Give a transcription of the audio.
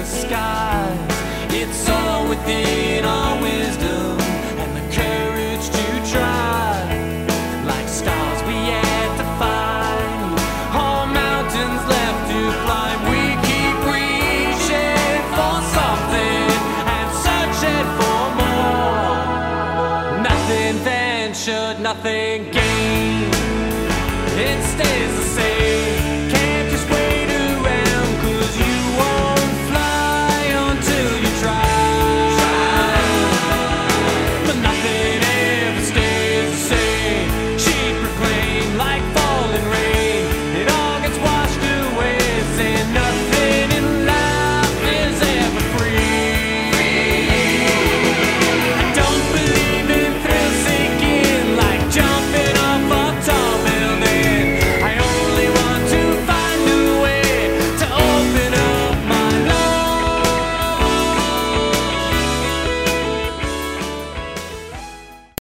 skies. It's all within our wisdom and the courage to try. Like stars we yet to find, or mountains left to climb. We keep reaching for something and searching for more. Nothing ventured, nothing gained. It stays the